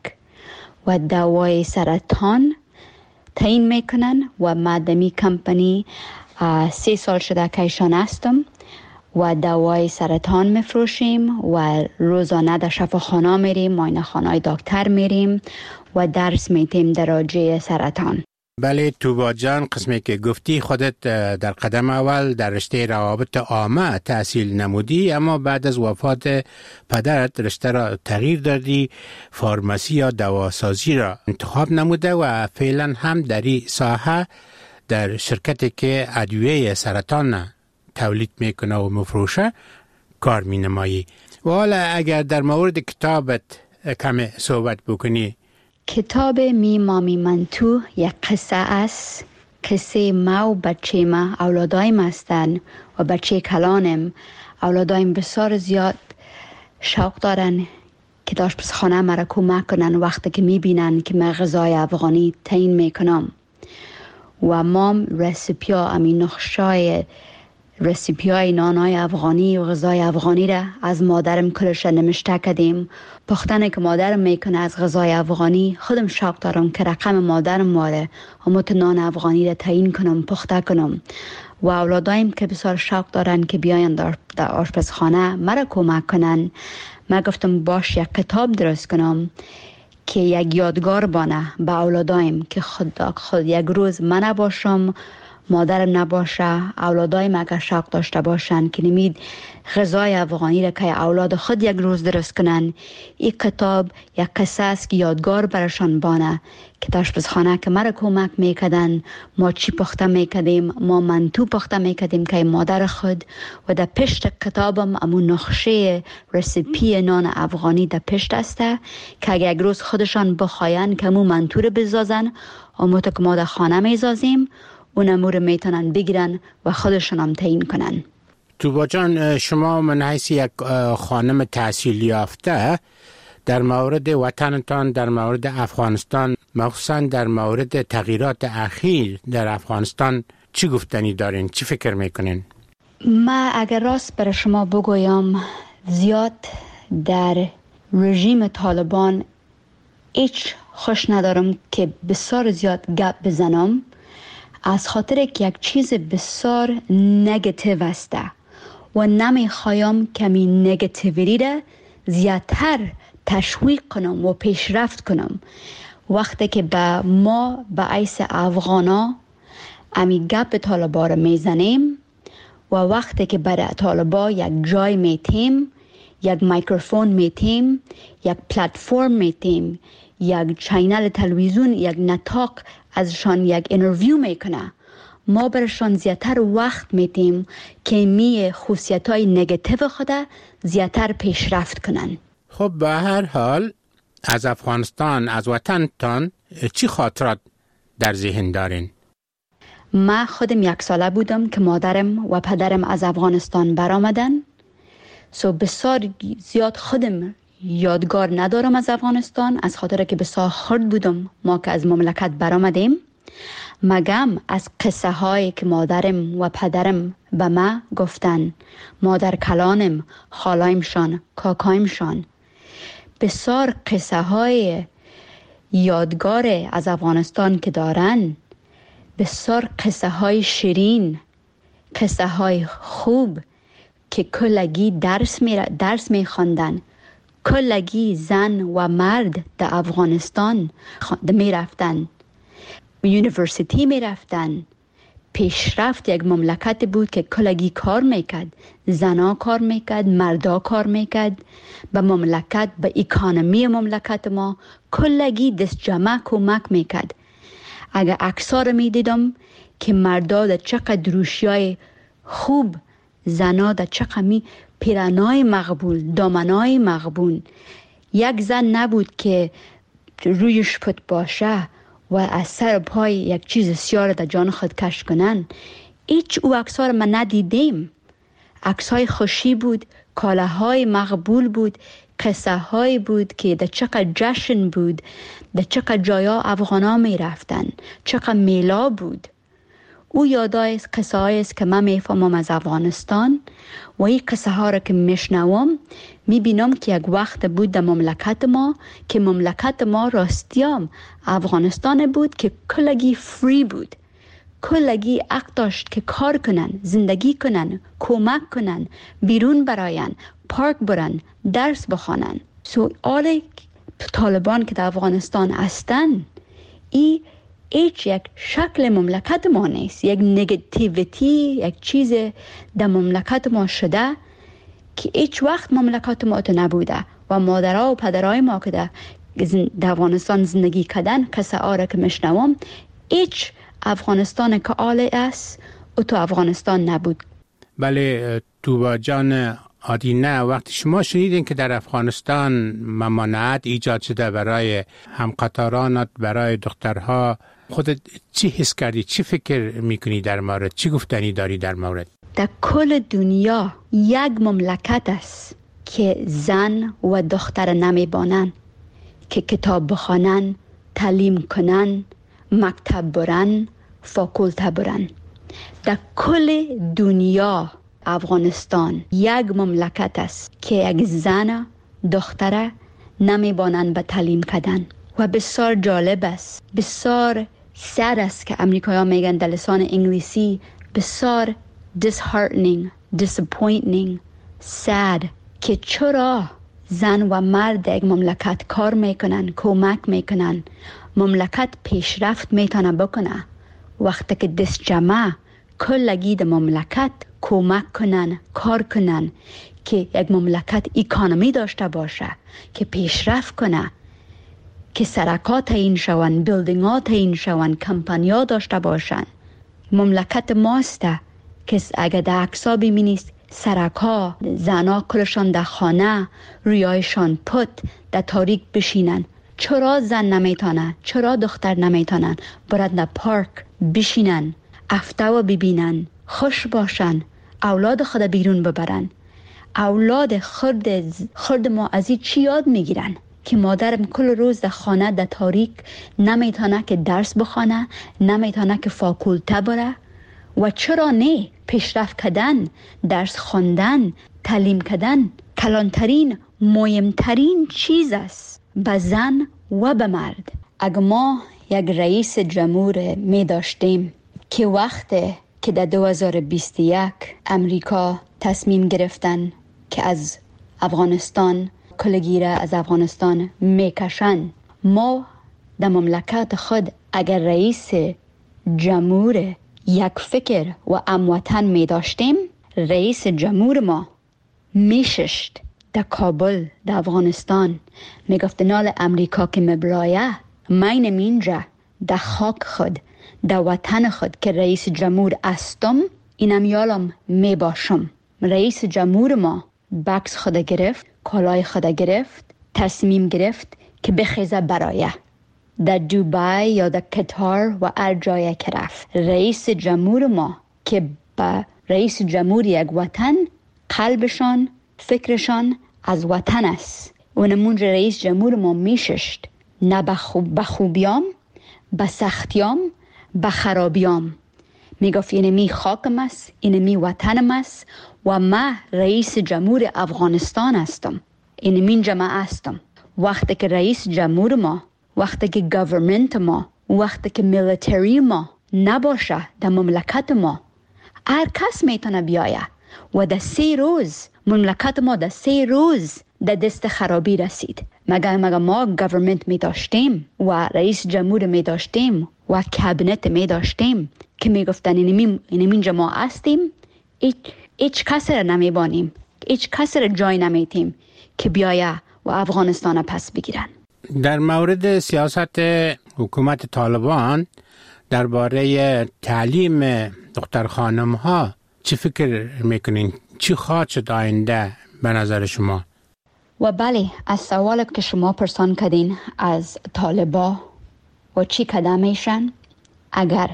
و دوای سرطان تعیین میکنن و ما دمی کمپانی سه سال شده که ایشان هستم و دوای سرطان میفروشیم و روزانه در شفاخانه میریم، معاینه خانه دکتر میریم و درس میتیم در راجع سرطان. بله توبا جان، قسمی که گفتی خودت در قدم اول در رشته روابط عامه تحصیل نمودی، اما بعد از وفات پدرت رشته را تغییر دادی، فارماسی یا دواسازی را انتخاب نموده و فعلا هم در این ساحه در شرکتی که ادویه سرطان تولید میکنه و مفروشه کار می نمایی. و حالا اگر در مورد کتابت کمی صحبت بکنی. کتاب می مامی من تو یک قصه است. قصه ما و بچه ما، اولادایم هستن و بچه کلانم. اولادایم بسیار زیاد شوق دارن که داشت پس خانه مرا کمک کنن وقتی که می بینن که من غذای افغانی تعیین میکنم و مام رسیپی ها امین نقشای رسیپی های نانای افغانی و غذای افغانی را از مادرم کلش نمشته کردیم. پختنه که مادرم میکنه از غذای افغانی خودم شوق دارم که رقم مادرم ماره هموت نان افغانی را تعیین کنم، پخته کنم. و اولادایم که بسیار شوق دارن که بیاین در, در آشپزخانه مرا کمک کنن. من گفتم باش یک کتاب درست کنم که یک یادگار بانه به اولادایم که خود, خود یک روز من نباشم، مادرم نباشه، اولادایم اگر شوق داشته باشن که نمید غذای افغانی را که اولاد خود یک روز درست کنن. این کتاب یک قصه است که یادگار برشان بانه که در آشپزخانه که مرا کمک میکردن، ما چی پخته میکردیم، ما منتو پخته میکردیم که مادر خود. و در پشت کتابم امون نقشه رسیپی نان افغانی در پشت است که اگر یک روز خودشان بخواین که امون منتو رو بزازن، امون که ما در خانه میزازیم اون امور میتونن بگیرن و خودشون هم تعیین کنن. توبا جان، شما من حیث یک خانم تحصیل یافته در مورد وطنتان، در مورد افغانستان، مخصوصا در مورد تغییرات اخیر در افغانستان چی گفتنی دارین؟ چی فکر میکنین؟ ما اگر راست برای شما بگویم زیاد در رژیم طالبان هیچ خوش ندارم که بسیار زیاد گپ بزنم، از خاطر که یک چیز بسیار نگاتیو است و نمیخوایم که این نگاتیویتی را زیادتر تشویق کنم و پیشرفت کنم. وقتی که به ما به عیس افغانا امی گپ طالبا را میزنیم و وقتی که برای طالبا یک جای میتیم، یک میکروفون میتیم، یک پلتفرم میتیم، یک چینل تلویزیون، یک نطاق ازشان یک اینترویو میکنه، ما برشان زیادتر وقت میتیم که می خصوصیت های نگاتیو خود زیادتر پیشرفت کنن. خب به هر حال از افغانستان، از وطنتان چی خاطرات در ذهن دارین؟ ما خودم یک ساله بودم که مادرم و پدرم از افغانستان برآمدن. سو بسیار زیاد خودم یادگار ندارم از افغانستان، از خاطر که بسیار خرد بودم ما که از مملکت برآمدیم. مگم از قصه هایی که مادرم و پدرم به ما گفتن، مادر کلانم، خالایمشان، کاکایمشان، بسیار قصه های یادگار از افغانستان که دارن، بسیار قصه های شیرین، قصه های خوب که کلگی درس می درس می خواندن. کلگی زن و مرد در افغانستان می رفتن، یونیورسیتی می رفتن. پیشرفت یک مملکت بود که کلگی کار میکرد، زنا کار میکرد، مردا کار میکرد. به مملکت، به اکانومی مملکت ما کلگی دست جمع کمک میکرد. اگر عکس‌ها رو میدیدم که مردا در چقدر روشیای خوب، زنا در چقدر می پیرنای مقبول، دامنای مقبول. یک زن نبود که رویش پت باشه و از سر پای یک چیز سیاه در جان خود کش کنن. هیچ او عکس‌ها رو من ندیدیم. عکس‌های خوشی بود، کالاهای مقبول بود، قصه های بود که در چقدر جشن بود، در چقدر جایا افغانا می رفتن، چقدر میلا بود. او یادای است، قصه های است که من میفهمم از افغانستان و این قصه ها را که میشنوم میبینم که یک وقت بود در مملکت ما که مملکت ما راستیام افغانستان بود که کلگی فری بود، کلگی حق داشت که کار کنن، زندگی کنن، کمک کنن، بیرون براین، پارک برن، درس بخوانن. سو آل طالبان که در افغانستان هستن، ای هیچ یک شکل مملکت ما نیست، یک نگاتیویتی، یک چیز در مملکت ما شده که هیچ وقت مملکت ما تو نبوده. و مادرها و پدرهای ما که در افغانستان زندگی کردن، قصه آره که میشنوم، هیچ افغانستان که آله است او تو افغانستان نبود. بله توبا جان آدینه، وقتی شما شنیدین که در افغانستان ممانعت ایجاد شده برای همقطارانت، برای دخترها، خودت چی حس کردی؟ چی فکر میکنی در مورد؟ چی گفتنی داری در مورد؟ در کل دنیا یک مملکت است که زن و دختر نمیبانن که کتاب بخوانن، تعلیم کنن، مکتب برن، فاکولته برن. در کل دنیا افغانستان یک مملکت است که یک زن دختر نمیبانن به تعلیم کردن. و بسیار جالب است، بسیار سر است که امریکایی‌ها میگن در لسان انگلیسی، بسیار disheartening, disappointing, sad که چرا زن و مرد یک مملکت کار میکنن، کمک میکنن، مملکت پیشرفت میتونه بکنه، وقتی که دست جمع کلگی در مملکت کمک کنن، کار کنن که یک مملکت اکانومی داشته باشه، که پیشرفت کنه، که سرکات این شون، بیلدینگات این شون، کمپانیا داشته باشن. مملکت ماسته که اگر در عکس‌ها ببینید سرکا، زنا کلشان در خانه، رویایشان پت در تاریک بشینن. چرا زن نمیتونن؟ چرا دختر نمیتونن برد در پارک بشینن، هفته و ببینن، خوش باشن، اولاد خود بیرون ببرن؟ اولاد خرد خرد ما از این چی یاد میگیرن؟ که مادرم کل روز در خانه در تاریک نمیتونه که درس بخونه، نمیتونه که فاکولته بره. و چرا نه؟ پیشرفت کردن، درس خواندن، تعلیم کردن کلانترین، مهمترین چیز است به زن و به مرد. اگر ما یک رئیس جمهور می داشتیم که وقتی که در دو هزار و بیست و یک امریکا تصمیم گرفتن که از افغانستان کلگیره از افغانستان میکشن، ما در مملکت خود اگر رئیس جمهور یک فکر و اموطن می داشتیم، رئیس جمهور ما میششت در کابل در افغانستان، میگفت نال امریکا که مبلایه مینم اینجا در خاک خود، در وطن خود که رئیس جمهور استم، اینم یالم می باشم. رئیس جمهور ما بکس خود گرفت، کالای خود گرفت، تصمیم گرفت که بخیزه برایه در دوبای یا در قطر و هر جایی که رفت. رئیس جمهور ما که با رئیس جمهور یک وطن قلبشان، فکرشان از وطن است و نمون رئیس جمهور ما میششت نه به خوبیام، به سختیام، به خرابیام. میگفت اینمی خاکم است، اینمی وطنم است و من رئیس جمهور افغانستان هستم، اینمی جماعه هستم. وقتی که رئیس جمهور ما، وقتی که گورنمنت ما، وقتی که میلیتری ما نباشه در مملکت ما، هر کس میتونه بیایه و در سه روز مملکت ما در سه روز در دست خرابی رسید. مگر مگر ما گورنمنت می داشتیم و رئیس جمهور می داشتیم و کابینت می داشتیم که می گفتن اینمی اینمی ما هستیم، هیچ هیچ کس را نمی بانیم، هیچ کس را جای نمیتیم که بیایه و افغانستان پس بگیرن. در مورد سیاست حکومت طالبان درباره تعلیم دختر خانم ها چی فکر میکنین؟ چی خواهد شد آینده به نظر شما؟ و بله، از سوال که شما پرسان کردین از طالبا و چی قدم میشن، اگر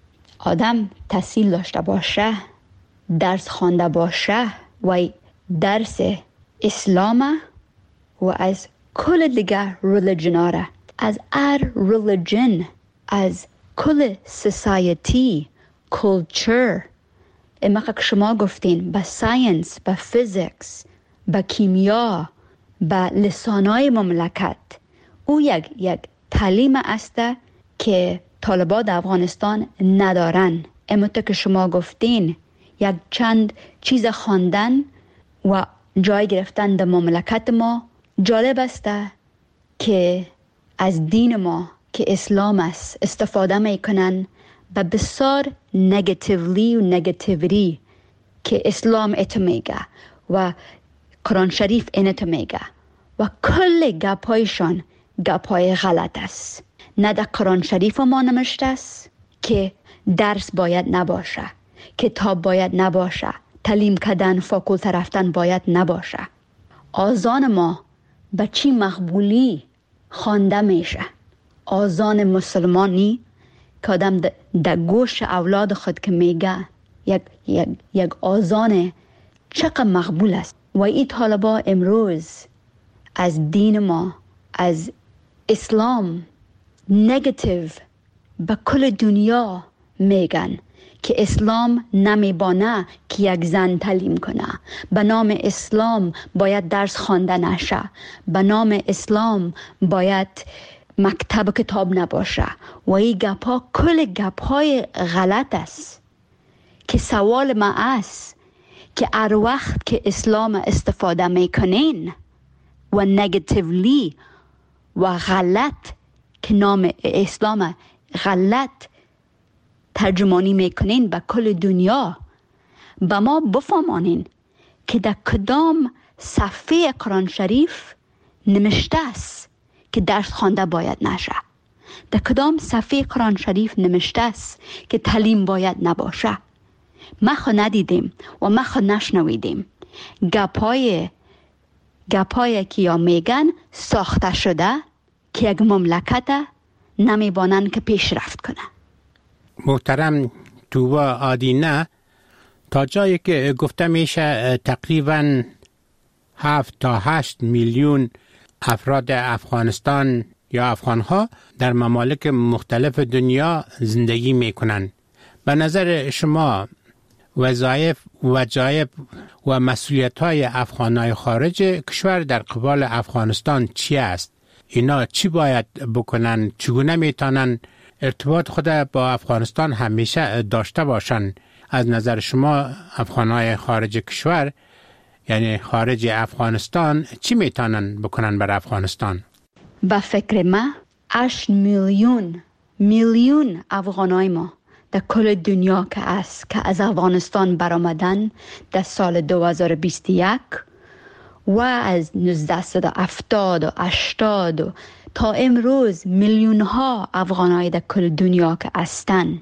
آدم تحصیل داشته باشه، درس خوانده باشه و درس اسلام و از کل دیگر ریلیجن، از هر ریلیجن، از کل سوسایتی، کلچر، اما که شما گفتین با ساینس، با فیزیکس، با کیمیا، با لسانای مملکت، او یک یک تعلیم است که طالبان در افغانستان ندارن. اما که شما گفتین یک چند چیز خواندن و جای گرفتن در مملکت ما. جالب است که از دین ما که اسلام است استفاده میکنن و بسیار نگاتیولی و نگاتیویتی که اسلام ات میگه و قرآن شریف اینت میگه و کل گپایشان گپای غلط است. نه در قرآن شریف ما نمشته است که درس باید نباشه، کتاب باید نباشه، تعلیم کردن، فاکولته رفتن باید نباشه. آذان ما به چی مقبولی خوانده میشه؟ آذان مسلمانی که آدم در گوش اولاد خود که میگه یک, یک, یک آذان چقدر مقبول است. و این طالبا امروز از دین ما، از اسلام نگاتیو به کل دنیا میگن که اسلام نمیبانه که یک زن تعلیم کنه، به نام اسلام باید درس خوانده نشه، به نام اسلام باید مکتب کتاب نباشه و این گپا کل گپای غلط است. که سوال ما است که هر وقت که اسلام استفاده میکنین و نگاتیولی و غلط که نام اسلام غلط ترجمانی میکنین به کل دنیا، به ما بفهمانین که در کدام صفحه قرآن شریف نمشته است که درس خوانده باید نشه، در کدام صفحه قرآن شریف نمشته است که تعلیم باید نباشه. ما خو ندیدیم و ما خو نشنویدیم. گپای گپای که یا میگن ساخته شده که یک مملکت نمیبانن که پیشرفت کنه. محترم توبا آدینه، تا جایی که گفته میشه تقریباً هفت تا هشت میلیون افراد افغانستان یا افغانها در ممالک مختلف دنیا زندگی میکنن. به نظر شما وظایف وجایب و مسئولیت های افغانای خارج کشور در قبال افغانستان چی است؟ اینا چی باید بکنن؟ چگونه میتونن ارتباط خود با افغانستان همیشه داشته باشن؟ از نظر شما افغانای خارج کشور، یعنی خارج افغانستان، چی میتونن بکنن بر افغانستان؟ با فکر ما هشت میلیون میلیون افغانای ما در کل دنیا که است که از افغانستان برآمدن در سال دو هزار و بیست و یک و از نوزده هفتاد و هشتاد و تا امروز میلیون ها افغانای در کل دنیا که هستن.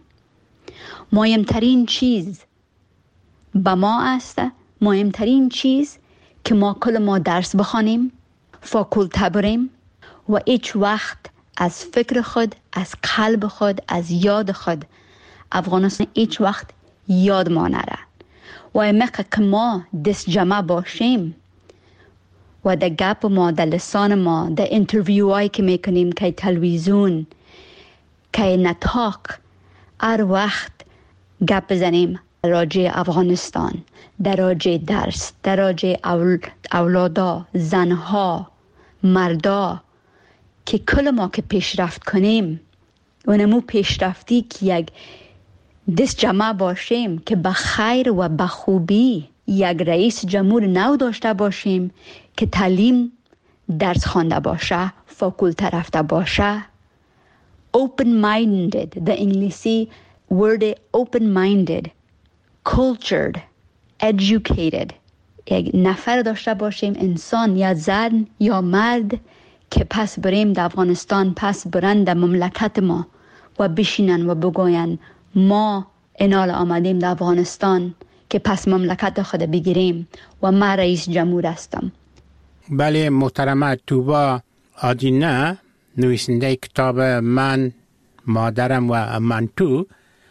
مهمترین چیز با ما است، مهمترین چیز که ما کل ما درس بخوانیم، فاکولته بریم و هیچ وقت از فکر خود، از قلب خود، از یاد خود افغانستان هیچ وقت یاد ما نره. و امکه که ما دست جمع باشیم و در گپ ما، در لسان ما، در انترویو هایی که میکنیم که تلویزیون، که نطاق، هر وقت گپ بزنیم راجع افغانستان، در راجع درس، در راجع اول، اولادا، زنها، مردا، که کل ما که پیشرفت کنیم، اونمو پیشرفتی که یک دست جمع باشیم که به خیر و به خوبی یک رئیس جمهور نو داشته باشیم که تعلیم درس خوانده باشه، فاکولته رفته باشه، open minded، در انگلیسی word open minded، cultured، educated، یک نفر داشته باشیم، انسان یا زن یا مرد که پس بریم در افغانستان، پس برند در مملکت ما و بشینن و بگوین ما انال آمدیم در افغانستان که پس مملکت خود بگیریم و من رئیس جمهور هستم. بله محترمه توبا آدینه، نویسنده کتاب من، مادرم و من تو،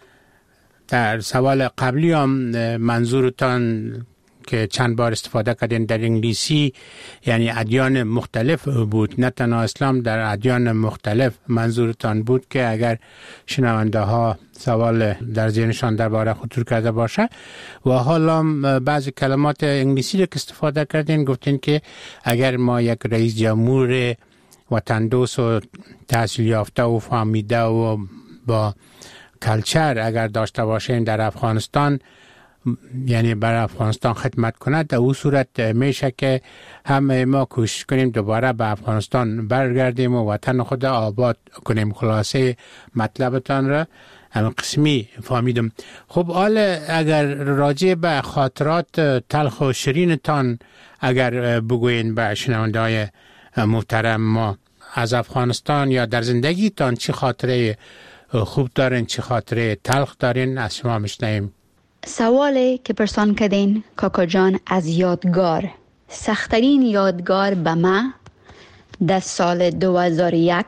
در سوال قبلی هم منظورتان که چند بار استفاده کردین در انگلیسی یعنی ادیان مختلف بود، نه تنها اسلام، در ادیان مختلف منظورتان بود که اگر شنونده ها سوال در ذهنشان درباره خطور کرده باشه. و حالا بعضی کلمات انگلیسی رو که استفاده کردین، گفتین که اگر ما یک رئیس جمهور وطن دوست و تحصیل یافته و فهمیده و با کلچر اگر داشته باشین در افغانستان، یعنی برای افغانستان خدمت کند، در اون صورت میشه که همه ما کوشش کنیم دوباره به افغانستان برگردیم و وطن خود آباد کنیم. خلاصه مطلبتان را همه قسمی فهمیدم. خب حالا اگر راجع به خاطرات تلخ و شیرینتان اگر بگوین به شنونده های محترم ما از افغانستان یا در زندگیتان، چه خاطره خوب دارین، چه خاطره تلخ دارین، از شما میشنویم. سوالی که پرسان کردین کاکا جان از یادگار، سخترین یادگار به من در سال دو هزار و یک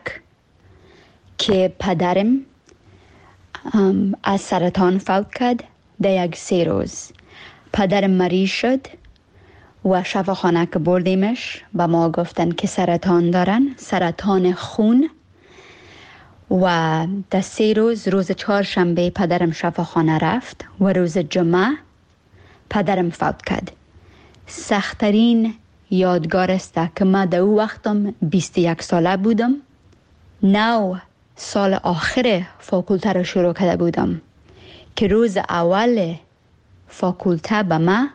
که پدرم از سرطان فوت کرد. در یک سه روز پدرم مریض شد و شفاخانه که بردیمش، به ما گفتن که سرطان دارن، سرطان خون. و در سه روز، روز چهارشنبه پدرم شفاخانه رفت و روز جمعه پدرم فوت کرد. سخترین یادگار است که من در او وقتم بیست و یک ساله بودم، نو سال آخر فاکولته رو شروع کرده بودم که روز اول فاکولته به من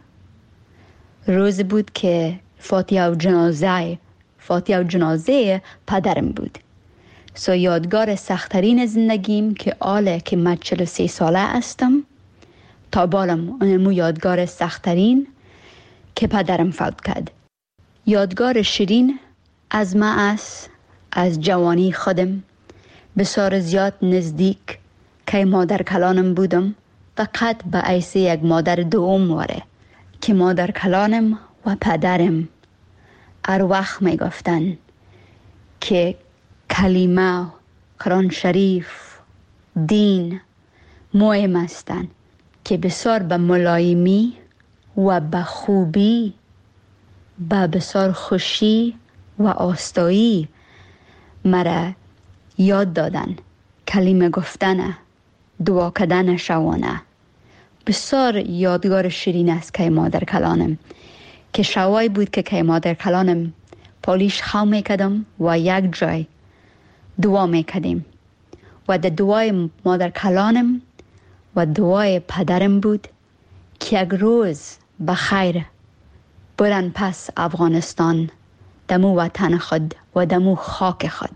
روز بود که فاتحه و جنازه فاتحه و جنازه پدرم بود. سو یادگار سخترین زندگیم که آله که من چهل و سه ساله هستم تا بالم، اونمو یادگار سخترین که پدرم فوت کرد. یادگار شیرین از من است، از جوانی خودم بسیار زیاد نزدیک که مادر کلانم بودم، فقط به حیث یک مادر دوم واره که مادر کلانم و پدرم هر وقت می گفتن که کلمه، قرآن شریف، دین مهم هستند که بسیار به ملایمی و به خوبی، به بسیار خوشی و آستایی مرا یاد دادن. کلمه گفتن، دعا کردن شوانه بسیار یادگار شیرین است که مادر کلانم، که شوای بود که که مادر کلانم پالیش خو میکدم و یک جای دعا میکدیم و در دعای مادر کلانم و دعای پدرم بود که یک روز بخیر برن پس افغانستان، دمو وطن خود و دمو خاک خود.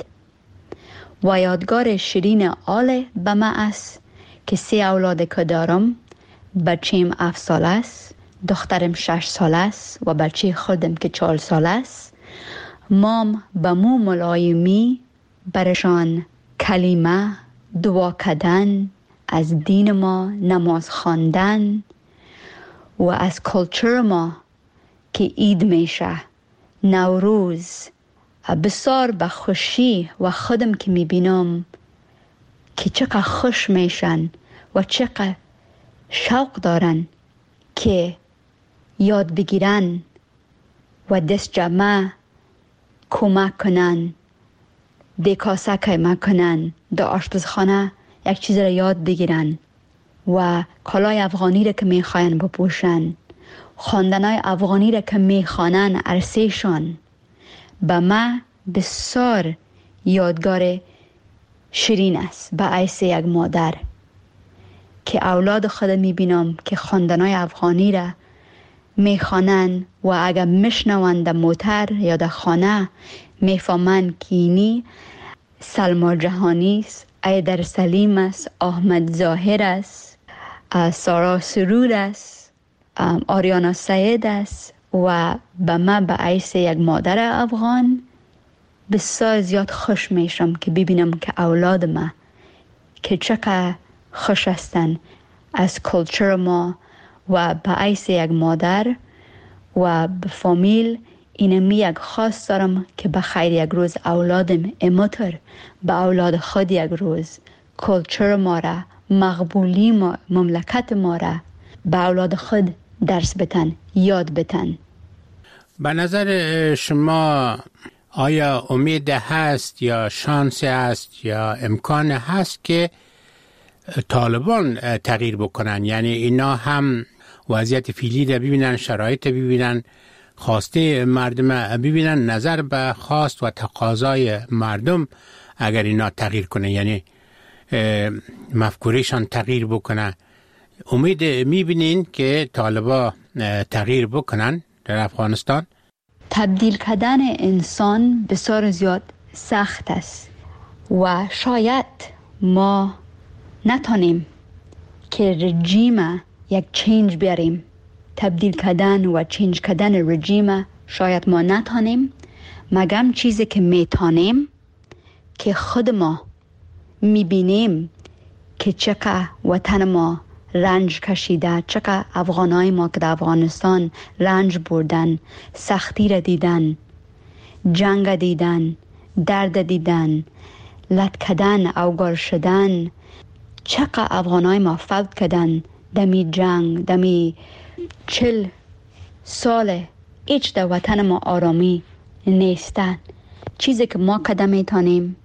و یادگار شیرین آله به من است که سه اولاد که دارم، بچیم هفت ساله است، دخترم شش ساله است و بچه خودم که چهار ساله است. مام به مو ملایمی برشان کلمه، دعا کردن، از دین ما نماز خواندن و از کلچر ما که عید میشه، نوروز، بسیار به خوشی و خودم که میبینم که چقدر خوش میشن و چقدر شوق دارن که یاد بگیرن و دست جمع کمک کنن، دکاسه کمک کنن، در آشپزخانه یک چیز را یاد بگیرن و کالای افغانی را که میخواین بپوشن، خواندنای افغانی را که میخوانن عرصهشان. به من بسیار یادگار شیرین است به حیث یک مادر که اولاد خود میبینم که خواندنای افغانی را میخوانن و اگر میشنون در موتر یا در خانه میفهمن که اینی سلما جهانی است، ایدر سلیم است، احمد ظاهر است، سارا سرور است، آریانا سید است و به من به حیث یک مادر افغان بسیار زیاد خوش میشم که ببینم که اولاد ما که چقدر خوش هستن از کلچر ما و به حیث یک مادر و به فامیل. اینمی یک خواست دارم که به خیر یک روز اولادم امتر به اولاد خود یک روز کلچر ما را، مقبولی ما، مملکت ما را به اولاد خود درس بتن، یاد بتن. به نظر شما آیا امید هست یا شانس هست یا امکان هست که طالبان تغییر بکنن؟ یعنی اینا هم وضعیت فعلی را ببینن، شرایط ببینن، خواسته مردم ببینن، نظر به خواست و تقاضای مردم اگر اینا تغییر کنه، یعنی مفکورشان تغییر بکنه. امید میبینین که طالبا تغییر بکنن در افغانستان؟ تبدیل کردن انسان بسیار زیاد سخت است و شاید ما نتونیم که رژیم یک چینج بیاریم. تبدیل کردن و چینج کردن رژیم شاید ما نتونیم، مگم چیزی که میتونیم که خود ما میبینیم که چقدر وطن ما رنج کشیده، چقدر افغانای ما که در افغانستان رنج بردن، سختی را دیدن، جنگ دیدن، درد دیدن، لط کردن، اوگار شدن، چقدر افغانای ما فوت کردن دمی جنگ، دمی چل سال هیچ در وطن ما آرامی نیستن. چیزی که ما کده میتونیم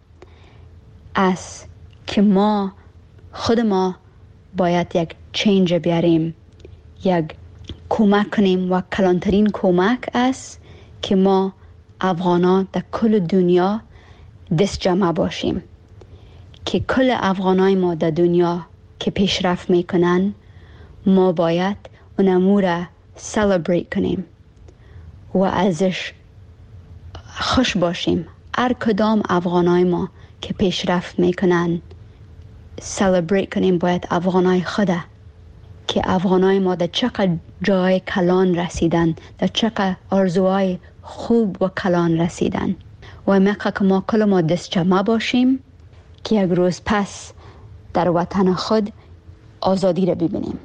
است که ما خود ما باید یک چینج بیاریم، یک کمک کنیم و کلانترین کمک است که ما افغانا در کل دنیا دست جمع باشیم، که کل افغانای ما در دنیا که پیشرفت میکنن ما باید اونمو را سلبریت کنیم و ازش خوش باشیم. هر کدام افغانای ما که پیشرفت میکنن سلبریت کنیم. باید افغانای خوده که افغانای ما در چقدر جای کلان رسیدن، در چقدر آرزوهای خوب و کلان رسیدن و میخواه که ما کل ما دست جمع باشیم که یک روز پس در وطن خود آزادی را ببینیم.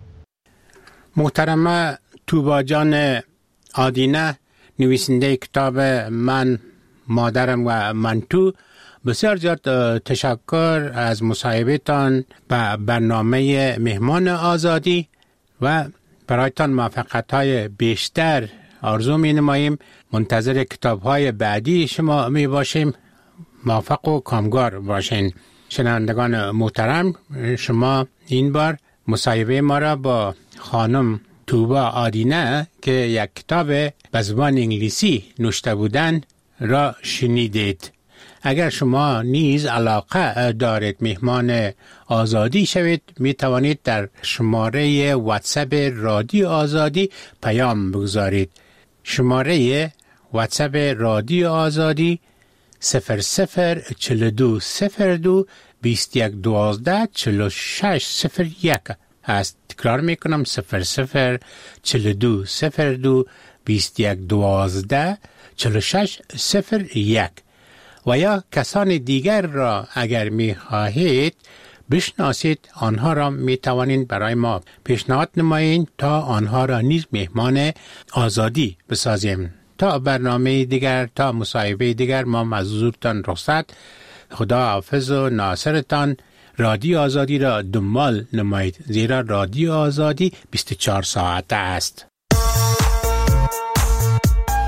محترمه توبا جان آدینه، نویسنده کتاب من، مادرم و من تو، بسیار زیاد تشکر از مصاحبه‌تان به برنامه مهمان آزادی و برایتان موفقیت‌های بیشتر آرزو می‌نماییم. منتظر کتاب‌های بعدی شما می باشیم. موفق و کامگار باشین. شنوندگان محترم، شما این بار مصاحبه ما را با خانم توبا آدینه که یک کتاب به زبان انگلیسی نوشته بودند را شنیدید. اگر شما نیز علاقه دارید مهمان آزادی شوید، می توانید در شماره واتساپ رادیو آزادی پیام بگذارید. شماره واتساپ رادیو آزادی صفر صفر چل دو صفر دو بیست یک دوازده چل شش صفر یک است. تکرار میکنم صفر صفر چل دو صفر دو بیست یک دوازده چل شش صفر یک. و یا کسان دیگر را اگر می خواهید بشناسید، آنها را می توانید برای ما پیشنهاد نمایید تا آنها را نیز مهمان آزادی بسازیم. تا برنامه دیگر، تا مصاحبه دیگر، ما از حضورتان رخصت. خدا حافظ و ناصرتان. رادیو آزادی را دنبال نمایید، زیرا رادیو آزادی بیست و چهار ساعته است.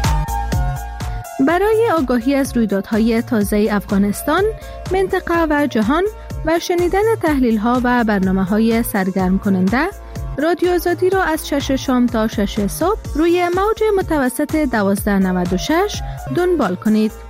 برای آگاهی از رویدادهای تازه افغانستان، منطقه و جهان و شنیدن تحلیل‌ها و برنامه‌های سرگرم کننده، رادیو آزادی را از شش شام تا شش صبح روی موج متوسط دوازده نود و شش دنبال کنید.